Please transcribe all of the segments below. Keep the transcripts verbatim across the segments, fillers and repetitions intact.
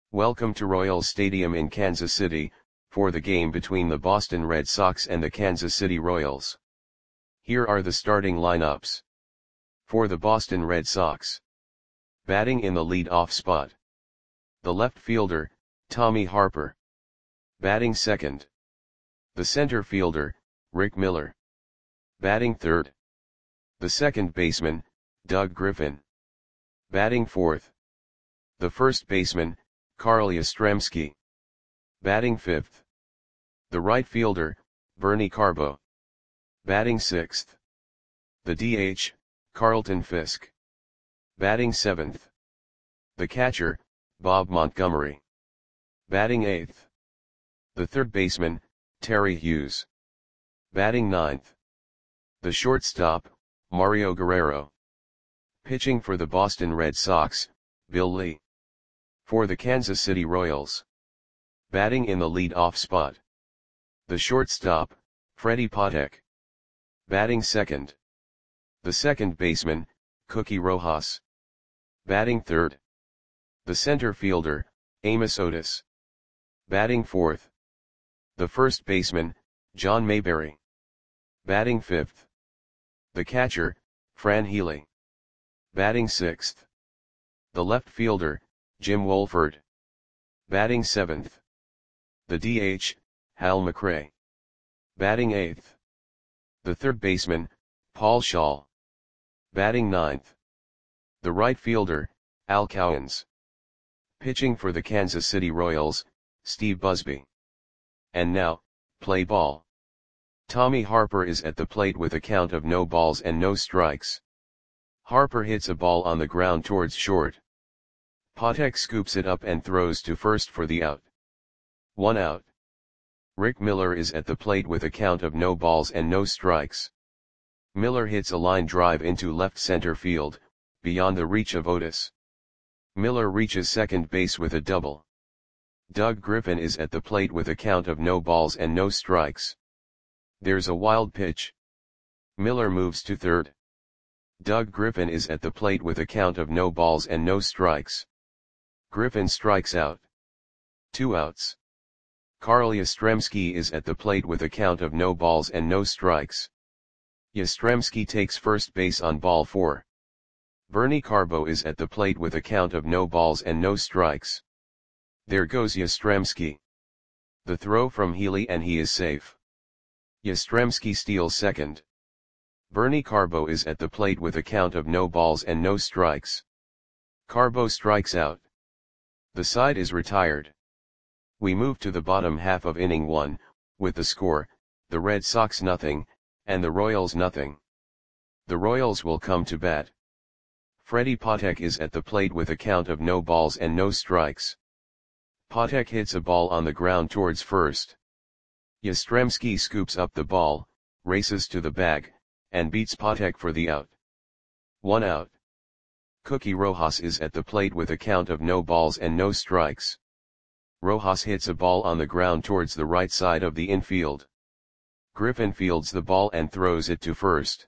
Welcome to Royals Stadium in Kansas City, for the game between the Boston Red Sox and the Kansas City Royals. Here are the starting lineups. For the Boston Red Sox. Batting in the lead-off spot. The left fielder, Tommy Harper. Batting second. The center fielder, Rick Miller. Batting third. The second baseman, Doug Griffin. Batting fourth. The first baseman, Carl Yastrzemski. Batting fifth. The right fielder, Bernie Carbo. Batting sixth. The D H, Carlton Fisk. Batting seventh. The catcher, Bob Montgomery. Batting eighth. The third baseman, Terry Hughes. Batting ninth. The shortstop, Mario Guerrero. Pitching for the Boston Red Sox, Bill Lee. For the Kansas City Royals. Batting in the lead-off spot. The shortstop, Freddie Patek. Batting second. The second baseman, Cookie Rojas. Batting third. The center fielder, Amos Otis. Batting fourth. The first baseman, John Mayberry. Batting fifth. The catcher, Fran Healy. Batting sixth. The left fielder, Jim Wolford. Batting seventh. The D H, Hal McRae. Batting eighth. The third baseman, Paul Shaw. Batting ninth. The right fielder, Al Cowens. Pitching for the Kansas City Royals, Steve Busby. And now, play ball. Tommy Harper is at the plate with a count of no balls and no strikes. Harper hits a ball on the ground towards short. Patek scoops it up and throws to first for the out. One out. Rick Miller is at the plate with a count of no balls and no strikes. Miller hits a line drive into left center field, beyond the reach of Otis. Miller reaches second base with a double. Doug Griffin is at the plate with a count of no balls and no strikes. There's a wild pitch. Miller moves to third. Doug Griffin is at the plate with a count of no balls and no strikes. Griffin strikes out. Two outs. Carl Yastrzemski is at the plate with a count of no balls and no strikes. Yastrzemski takes first base on ball four. Bernie Carbo is at the plate with a count of no balls and no strikes. There goes Yastrzemski. The throw from Healy and he is safe. Yastrzemski steals second. Bernie Carbo is at the plate with a count of no balls and no strikes. Carbo strikes out. The side is retired. We move to the bottom half of inning one, with the score, the Red Sox nothing, and the Royals nothing. The Royals will come to bat. Freddie Patek is at the plate with a count of no balls and no strikes. Patek hits a ball on the ground towards first. Yastrzemski scoops up the ball, races to the bag, and beats Patek for the out. One out. Cookie Rojas is at the plate with a count of no balls and no strikes. Rojas hits a ball on the ground towards the right side of the infield. Griffin fields the ball and throws it to first.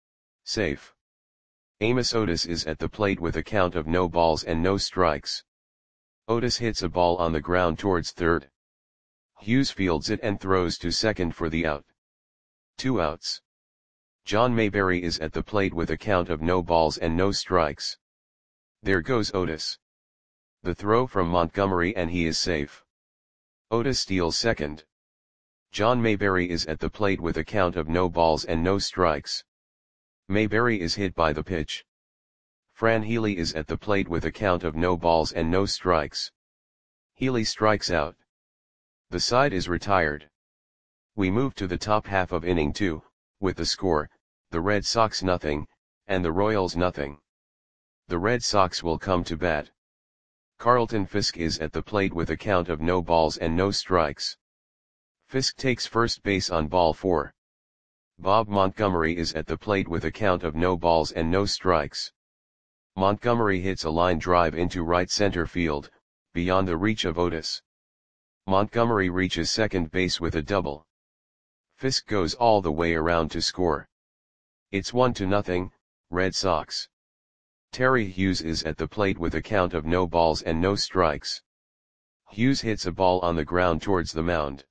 Safe. Amos Otis is at the plate with a count of no balls and no strikes. Otis hits a ball on the ground towards third. Hughes fields it and throws to second for the out. Two outs. John Mayberry is at the plate with a count of no balls and no strikes. There goes Otis. The throw from Montgomery and he is safe. Otis steals second. John Mayberry is at the plate with a count of no balls and no strikes. Mayberry is hit by the pitch. Fran Healy is at the plate with a count of no balls and no strikes. Healy strikes out. The side is retired. We move to the top half of inning two, with the score, the Red Sox nothing, and the Royals nothing. The Red Sox will come to bat. Carlton Fisk is at the plate with a count of no balls and no strikes. Fisk takes first base on ball four. Bob Montgomery is at the plate with a count of no balls and no strikes. Montgomery hits a line drive into right center field, beyond the reach of Otis. Montgomery reaches second base with a double. Fisk goes all the way around to score. It's one to nothing, Red Sox. Terry Hughes is at the plate with a count of no balls and no strikes. Hughes hits a ball on the ground towards the mound.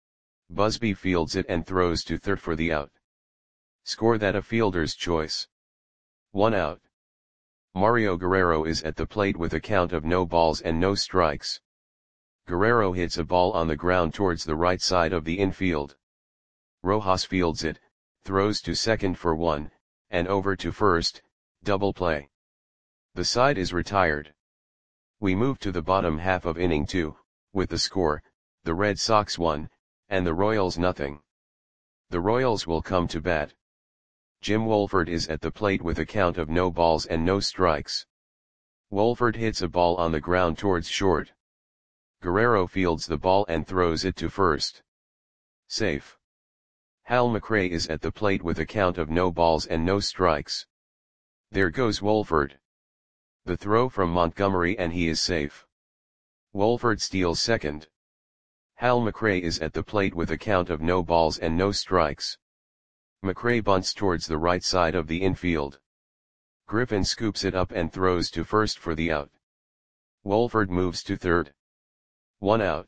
Busby fields it and throws to third for the out. Score that a fielder's choice. One out. Mario Guerrero is at the plate with a count of no balls and no strikes. Guerrero hits a ball on the ground towards the right side of the infield. Rojas fields it, throws to second for one, and over to first, double play. The side is retired. We move to the bottom half of inning two, with the score, the Red Sox one, and the Royals nothing. The Royals will come to bat. Jim Wolford is at the plate with a count of no balls and no strikes. Wolford hits a ball on the ground towards short. Guerrero fields the ball and throws it to first. Safe. Hal McRae is at the plate with a count of no balls and no strikes. There goes Wolford. The throw from Montgomery and he is safe. Wolford steals second. Hal McRae is at the plate with a count of no balls and no strikes. McRae bunts towards the right side of the infield. Griffin scoops it up and throws to first for the out. Wolford moves to third. One out.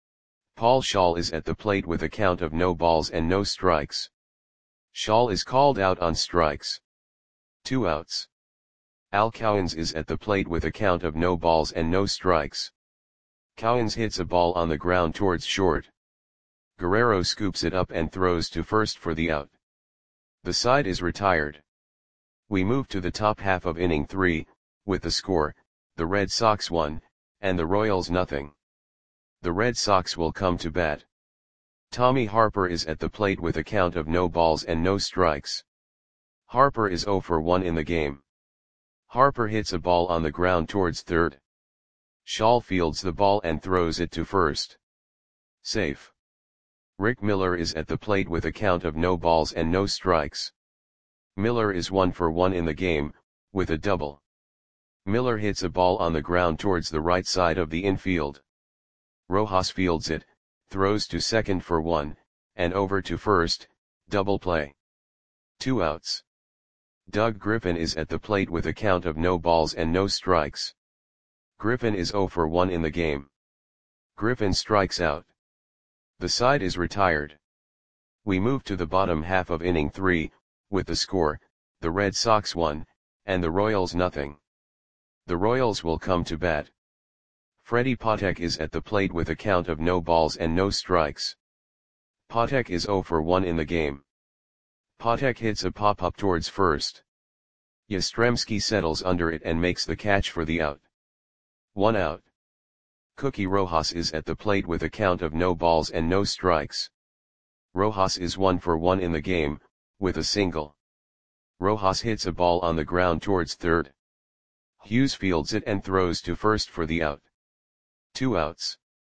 Paul Shaw is at the plate with a count of no balls and no strikes. Shaw is called out on strikes. Two outs. Al Cowens is at the plate with a count of no balls and no strikes. Cowens hits a ball on the ground towards short. Guerrero scoops it up and throws to first for the out. The side is retired. We move to the top half of inning three, with the score, the Red Sox one, and the Royals nothing. The Red Sox will come to bat. Tommy Harper is at the plate with a count of no balls and no strikes. Harper is oh for one in the game. Harper hits a ball on the ground towards third. Shaw fields the ball and throws it to first. Safe. Rick Miller is at the plate with a count of no balls and no strikes. Miller is one for one in the game, with a double. Miller hits a ball on the ground towards the right side of the infield. Rojas fields it, throws to second for one, and over to first, double play. Two outs. Doug Griffin is at the plate with a count of no balls and no strikes. Griffin is oh for one in the game. Griffin strikes out. The side is retired. We move to the bottom half of inning three, with the score, the Red Sox one, and the Royals nothing. The Royals will come to bat. Freddie Patek is at the plate with a count of no balls and no strikes. Patek is oh for one in the game. Patek hits a pop-up towards first. Yastrzemski settles under it and makes the catch for the out. One out. Cookie Rojas is at the plate with a count of no balls and no strikes. Rojas is one for one in the game, with a single. Rojas hits a ball on the ground towards third. Hughes fields it and throws to first for the out. Two outs.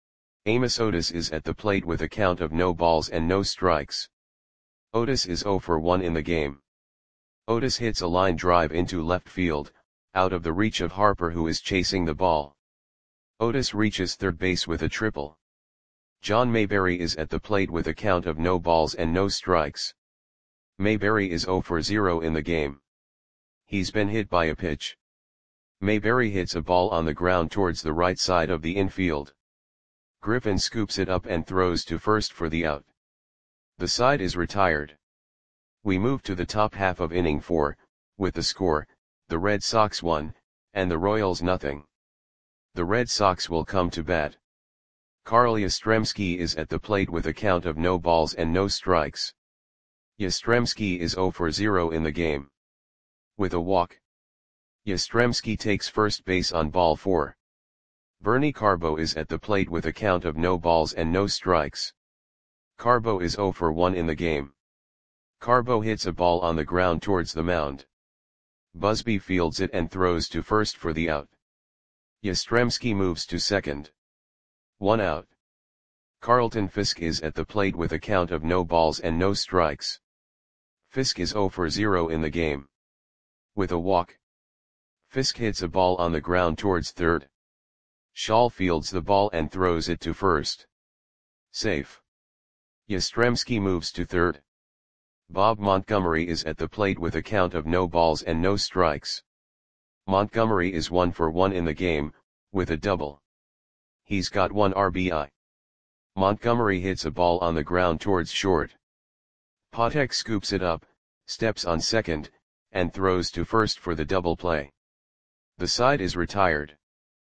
Amos Otis is at the plate with a count of no balls and no strikes. Otis is oh for one in the game. Otis hits a line drive into left field, out of the reach of Harper who is chasing the ball. Otis reaches third base with a triple. John Mayberry is at the plate with a count of no balls and no strikes. Mayberry is oh for zero in the game. He's been hit by a pitch. Mayberry hits a ball on the ground towards the right side of the infield. Griffin scoops it up and throws to first for the out. The side is retired. We move to the top half of inning four, with the score, the Red Sox one, and the Royals nothing. The Red Sox will come to bat. Carl Yastrzemski is at the plate with a count of no balls and no strikes. Yastrzemski is oh for zero in the game. With a walk. Yastrzemski takes first base on ball four. Bernie Carbo is at the plate with a count of no balls and no strikes. Carbo is oh for one in the game. Carbo hits a ball on the ground towards the mound. Busby fields it and throws to first for the out. Yastrzemski moves to second. One out. Carlton Fisk is at the plate with a count of no balls and no strikes. Fisk is oh for zero in the game. With a walk. Fisk hits a ball on the ground towards third. Shaw fields the ball and throws it to first. Safe. Yastrzemski moves to third. Bob Montgomery is at the plate with a count of no balls and no strikes. Montgomery is one for one in the game, with a double. He's got one R B I. Montgomery hits a ball on the ground towards short. Patek scoops it up, steps on second, and throws to first for the double play. The side is retired.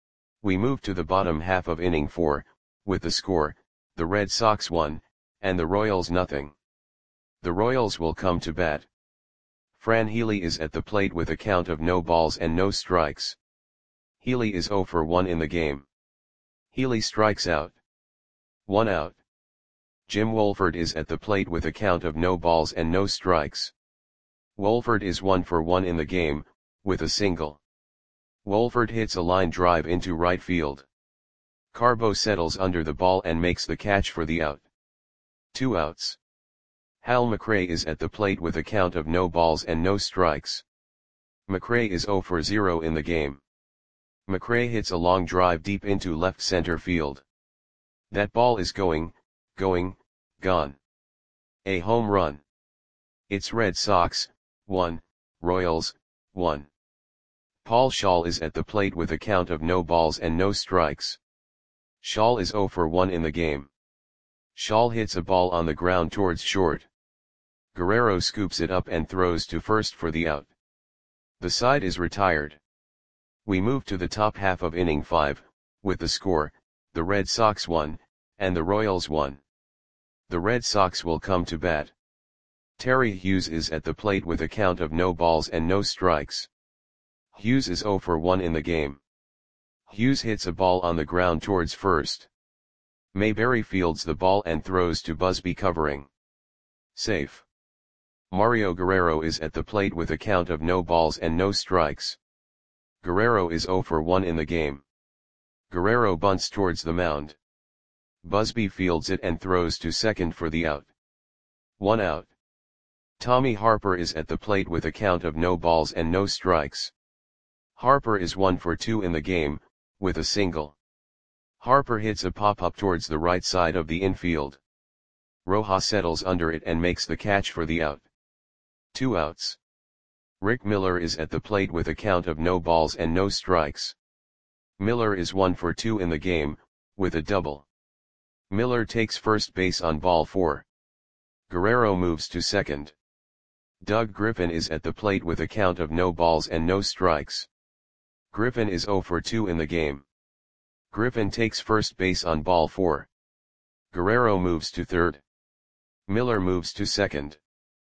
We move to the bottom half of inning four, with the score, the Red Sox one, and the Royals nothing. The Royals will come to bat. Fran Healy is at the plate with a count of no balls and no strikes. Healy is oh for one in the game. Healy strikes out. One out. Jim Wolford is at the plate with a count of no balls and no strikes. Wolford is one for one in the game, with a single. Wolford hits a line drive into right field. Carbo settles under the ball and makes the catch for the out. Two outs. Hal McRae is at the plate with a count of no balls and no strikes. McRae is oh for zero in the game. McRae hits a long drive deep into left center field. That ball is going, going, gone. A home run. It's Red Sox, one, Royals, one. Paul Schaal is at the plate with a count of no balls and no strikes. Schaal is oh for one in the game. Schaal hits a ball on the ground towards short. Guerrero scoops it up and throws to first for the out. The side is retired. We move to the top half of inning five, with the score, the Red Sox one, and the Royals one. The Red Sox will come to bat. Terry Hughes is at the plate with a count of no balls and no strikes. Hughes is oh for one in the game. Hughes hits a ball on the ground towards first. Mayberry fields the ball and throws to Busby covering. Safe. Mario Guerrero is at the plate with a count of no balls and no strikes. Guerrero is oh for one in the game. Guerrero bunts towards the mound. Busby fields it and throws to second for the out. One out. Tommy Harper is at the plate with a count of no balls and no strikes. Harper is one for two in the game, with a single. Harper hits a pop-up towards the right side of the infield. Rojas settles under it and makes the catch for the out. Two outs. Rick Miller is at the plate with a count of no balls and no strikes. Miller is one for two in the game, with a double. Miller takes first base on ball four. Guerrero moves to second. Doug Griffin is at the plate with a count of no balls and no strikes. Griffin is oh for two in the game. Griffin takes first base on ball four. Guerrero moves to third. Miller moves to second.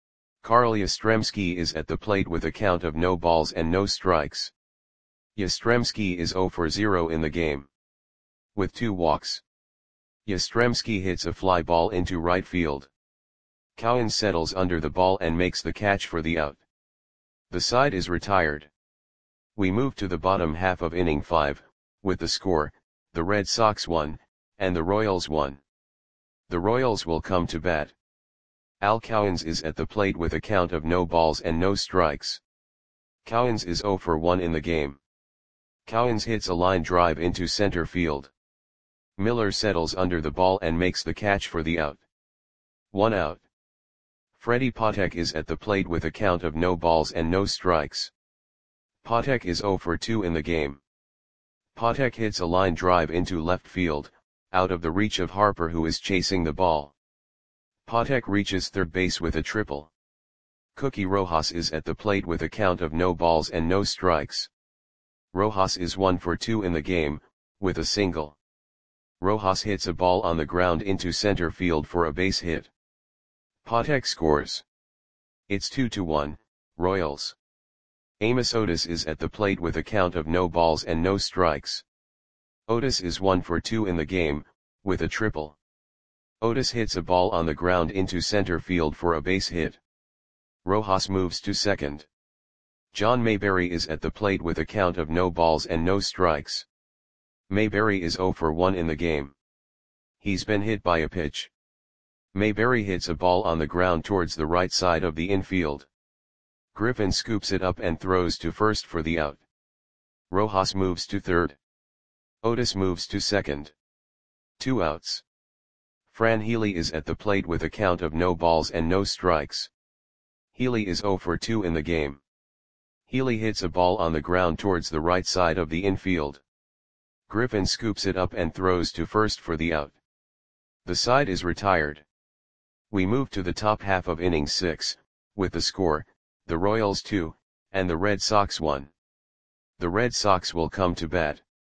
Carl Yastrzemski is at the plate with a count of no balls and no strikes. Yastrzemski is oh for zero in the game. With two walks. Yastrzemski hits a fly ball into right field. Cowan settles under the ball and makes the catch for the out. The side is retired. We move to the bottom half of inning five, with the score, the Red Sox one, and the Royals one. The Royals will come to bat. Al Cowens is at the plate with a count of no balls and no strikes. Cowens is oh for one in the game. Cowens hits a line drive into center field. Miller settles under the ball and makes the catch for the out. One out. Freddie Patek is at the plate with a count of no balls and no strikes. Patek is oh for two in the game. Patek hits a line drive into left field, out of the reach of Harper who is chasing the ball. Patek reaches third base with a triple. Cookie Rojas is at the plate with a count of no balls and no strikes. Rojas is one for two in the game, with a single. Rojas hits a ball on the ground into center field for a base hit. Patek scores. It's two to one, Royals. Amos Otis is at the plate with a count of no balls and no strikes. Otis is one for two in the game, with a triple. Otis hits a ball on the ground into center field for a base hit. Rojas moves to second. John Mayberry is at the plate with a count of no balls and no strikes. Mayberry is oh for one in the game. He's been hit by a pitch. Mayberry hits a ball on the ground towards the right side of the infield. Griffin scoops it up and throws to first for the out. Rojas moves to third. Otis moves to second. Two outs. Fran Healy is at the plate with a count of no balls and no strikes. Healy is oh for two in the game. Healy hits a ball on the ground towards the right side of the infield. Griffin scoops it up and throws to first for the out. The side is retired. We move to the top half of inning six, with the score, the Royals two, and the Red Sox one. The Red Sox will come to bat.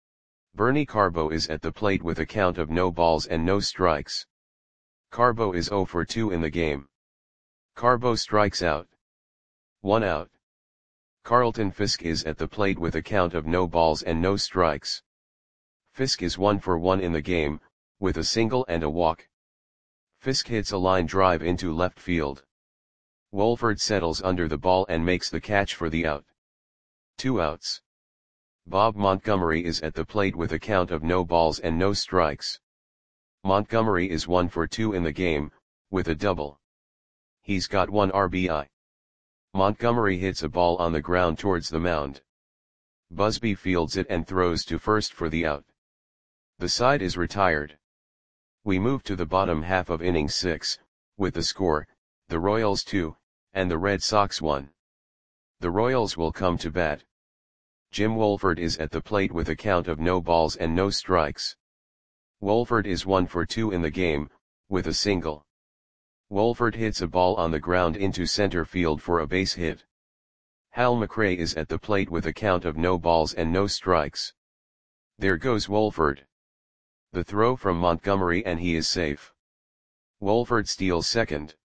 Bernie Carbo is at the plate with a count of no balls and no strikes. Carbo is oh for two in the game. Carbo strikes out. One out. Carlton Fisk is at the plate with a count of no balls and no strikes. Fisk is one for one in the game, with a single and a walk. Fisk hits a line drive into left field. Wolford settles under the ball and makes the catch for the out. Two outs. Bob Montgomery is at the plate with a count of no balls and no strikes. Montgomery is one for two in the game, with a double. He's got one R B I. Montgomery hits a ball on the ground towards the mound. Busby fields it and throws to first for the out. The side is retired. We move to the bottom half of inning six, with the score, the Royals two, and the Red Sox one. The Royals will come to bat. Jim Wolford is at the plate with a count of no balls and no strikes. Wolford is one for two in the game, with a single. Wolford hits a ball on the ground into center field for a base hit. Hal McRae is at the plate with a count of no balls and no strikes. There goes Wolford. The throw from Montgomery and he is safe. Wolford steals second.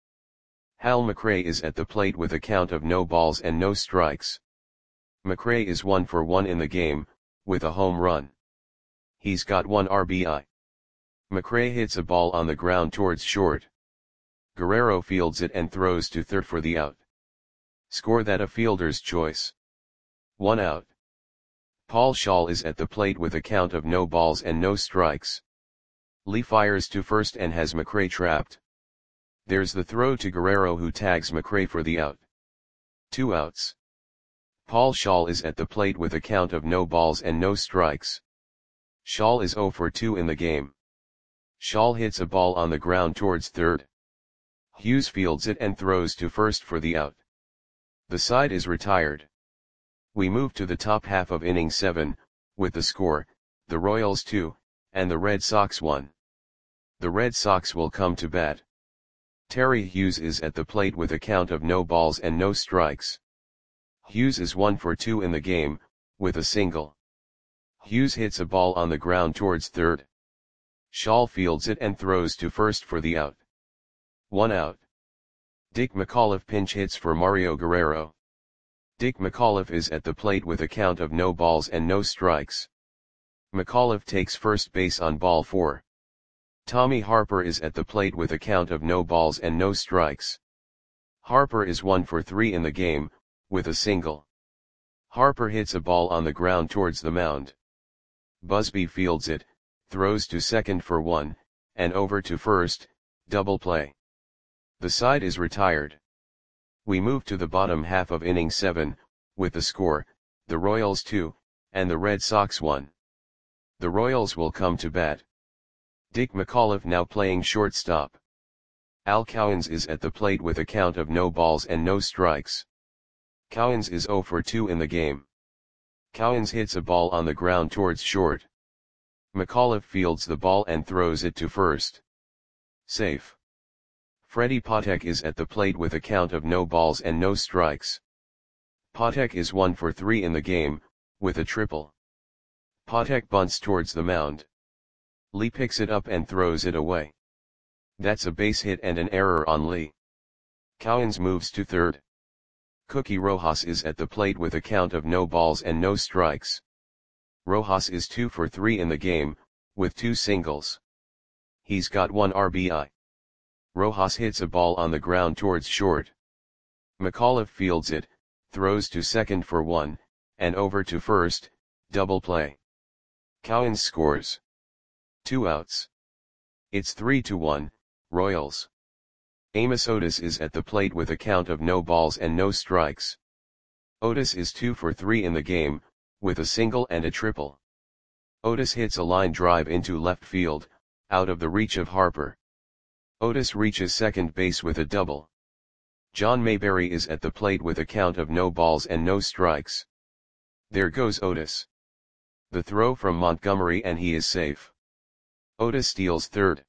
Hal McRae is at the plate with a count of no balls and no strikes. McRae is one for one in the game, with a home run. He's got one R B I. McRae hits a ball on the ground towards short. Guerrero fields it and throws to third for the out. Score that a fielder's choice. One out. Paul Shaw is at the plate with a count of no balls and no strikes. Lee fires to first and has McRae trapped. There's the throw to Guerrero who tags McRae for the out. Two outs. Paul Shaw is at the plate with a count of no balls and no strikes. Shaw is oh for two in the game. Shaw hits a ball on the ground towards third. Hughes fields it and throws to first for the out. The side is retired. We move to the top half of inning seven, with the score, the Royals two, and the Red Sox one. The Red Sox will come to bat. Terry Hughes is at the plate with a count of no balls and no strikes. Hughes is one for two in the game, with a single. Hughes hits a ball on the ground towards third. Shaw fields it and throws to first for the out. One out. Dick McAuliffe pinch hits for Mario Guerrero. Dick McAuliffe is at the plate with a count of no balls and no strikes. McAuliffe takes first base on ball four. Tommy Harper is at the plate with a count of no balls and no strikes. Harper is one for three in the game, with a single. Harper hits a ball on the ground towards the mound. Busby fields it, throws to second for one, and over to first, double play. The side is retired. We move to the bottom half of inning seven, with the score, the Royals two, and the Red Sox one. The Royals will come to bat. Dick McAuliffe now playing shortstop. Al Cowens is at the plate with a count of no balls and no strikes. Cowens is oh for two in the game. Cowens hits a ball on the ground towards short. McAuliffe fields the ball and throws it to first. Safe. Freddie Patek is at the plate with a count of no balls and no strikes. Patek is one for three in the game, with a triple. Patek bunts towards the mound. Lee picks it up and throws it away. That's a base hit and an error on Lee. Cowens moves to third. Cookie Rojas is at the plate with a count of no balls and no strikes. Rojas is two for three in the game, with two singles. He's got one R B I. Rojas hits a ball on the ground towards short. McAuliffe fields it, throws to second for one, and over to first, double play. Cowens scores. Two outs. It's three to one, Royals. Amos Otis is at the plate with a count of no balls and no strikes. Otis is two for three in the game, with a single and a triple. Otis hits a line drive into left field, out of the reach of Harper. Otis reaches second base with a double. John Mayberry is at the plate with a count of no balls and no strikes. There goes Otis. The throw from Montgomery and he is safe. Otis steals third.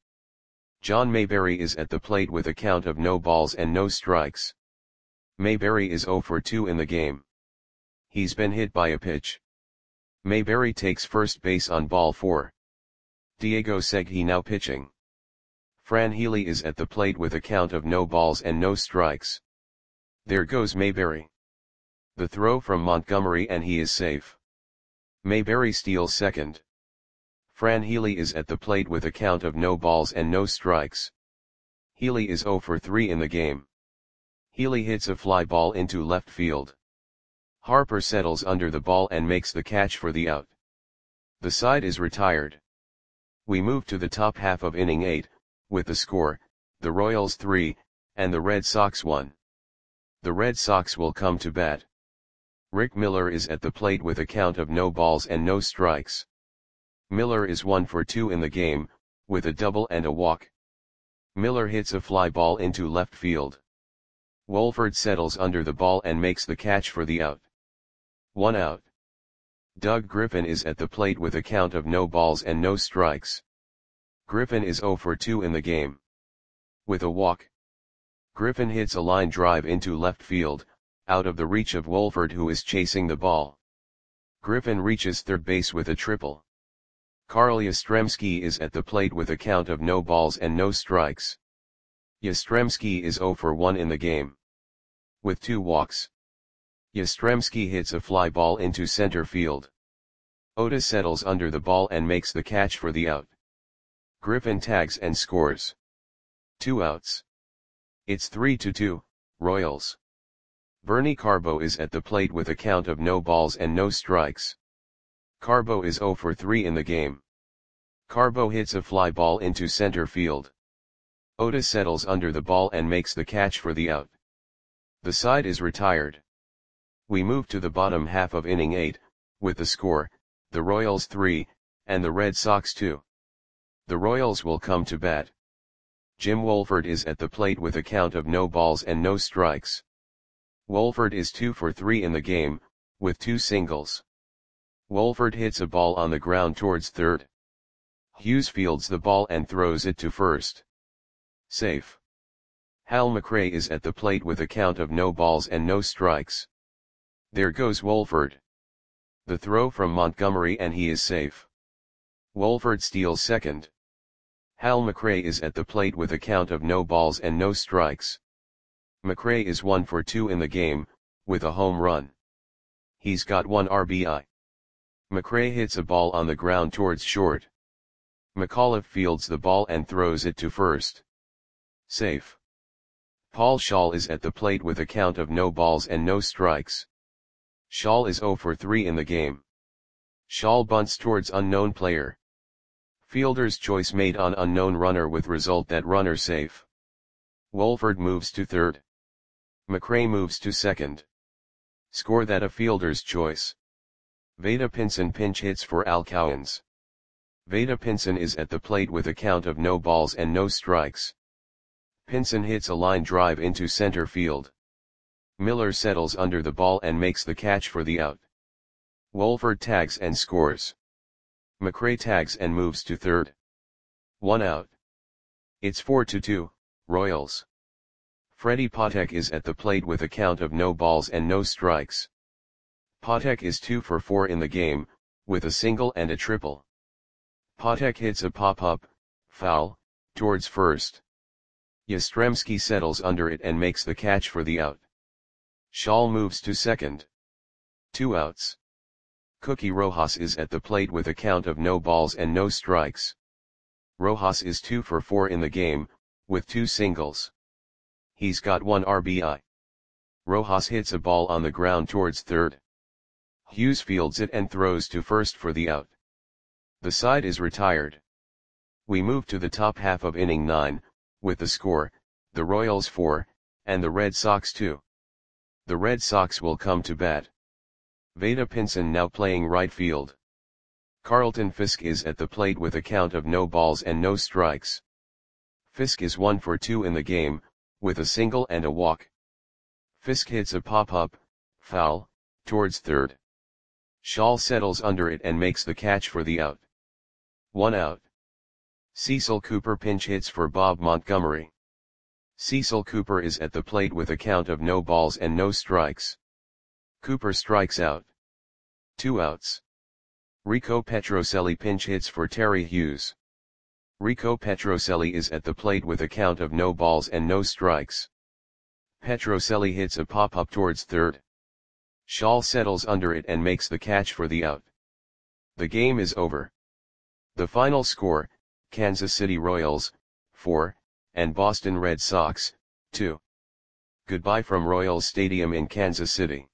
John Mayberry is at the plate with a count of no balls and no strikes. Mayberry is oh for two in the game. He's been hit by a pitch. Mayberry takes first base on ball four. Diego Segui now pitching. Fran Healy is at the plate with a count of no balls and no strikes. There goes Mayberry. The throw from Montgomery and he is safe. Mayberry steals second. Fran Healy is at the plate with a count of no balls and no strikes. Healy is oh for three in the game. Healy hits a fly ball into left field. Harper settles under the ball and makes the catch for the out. The side is retired. We move to the top half of inning eight, with the score, the Royals three, and the Red Sox one. The Red Sox will come to bat. Rick Miller is at the plate with a count of no balls and no strikes. Miller is one for two in the game, with a double and a walk. Miller hits a fly ball into left field. Wolford settles under the ball and makes the catch for the out. One out. Doug Griffin is at the plate with a count of no balls and no strikes. Griffin is oh for two in the game. With a walk. Griffin hits a line drive into left field, out of the reach of Wolford, who is chasing the ball. Griffin reaches third base with a triple. Carl Yastrzemski is at the plate with a count of no balls and no strikes. Yastrzemski is oh for one in the game. With two walks. Yastrzemski hits a fly ball into center field. Otis settles under the ball and makes the catch for the out. Griffin tags and scores. Two outs. It's three to two, Royals. Bernie Carbo is at the plate with a count of no balls and no strikes. Carbo is oh for three in the game. Carbo hits a fly ball into center field. Otis settles under the ball and makes the catch for the out. The side is retired. We move to the bottom half of inning eight, with the score, the Royals three, and the Red Sox two. The Royals will come to bat. Jim Wolford is at the plate with a count of no balls and no strikes. Wolford is two for three in the game, with two singles. Wolford hits a ball on the ground towards third. Hughes fields the ball and throws it to first. Safe. Hal McRae is at the plate with a count of no balls and no strikes. There goes Wolford. The throw from Montgomery and he is safe. Wolford steals second. Hal McRae is at the plate with a count of no balls and no strikes. McRae is one for two in the game, with a home run. He's got one R B I. McRae hits a ball on the ground towards short. McAuliffe fields the ball and throws it to first. Safe. Paul Schaal is at the plate with a count of no balls and no strikes. Schaal is oh for three in the game. Schaal bunts towards unknown player. Fielder's choice made on unknown runner with result that runner safe. Wolford moves to third. McRae moves to second. Score that a fielder's choice. Vada Pinson pinch hits for Al Cowens. Vada Pinson is at the plate with a count of no balls and no strikes. Pinson hits a line drive into center field. Miller settles under the ball and makes the catch for the out. Wolford tags and scores. McRae tags and moves to third. One out. It's four to two, Royals. Freddie Patek is at the plate with a count of no balls and no strikes. Patek is two for four in the game, with a single and a triple. Patek hits a pop-up, foul, towards first. Yastrzemski settles under it and makes the catch for the out. Schaal moves to second. Two outs. Cookie Rojas is at the plate with a count of no balls and no strikes. Rojas is two for four in the game, with two singles. He's got one R B I. Rojas hits a ball on the ground towards third. Hughes fields it and throws to first for the out. The side is retired. We move to the top half of inning nine, with the score, the Royals four, and the Red Sox two. The Red Sox will come to bat. Vada Pinson now playing right field. Carlton Fisk is at the plate with a count of no balls and no strikes. Fisk is one for two in the game, with a single and a walk. Fisk hits a pop-up, foul, towards third. Shaw settles under it and makes the catch for the out. One out. Cecil Cooper pinch hits for Bob Montgomery. Cecil Cooper is at the plate with a count of no balls and no strikes. Cooper strikes out. Two outs. Rico Petrocelli pinch hits for Terry Hughes. Rico Petrocelli is at the plate with a count of no balls and no strikes. Petrocelli hits a pop-up towards third. Shaw settles under it and makes the catch for the out. The game is over. The final score, Kansas City Royals, four, and Boston Red Sox, two. Goodbye from Royals Stadium in Kansas City.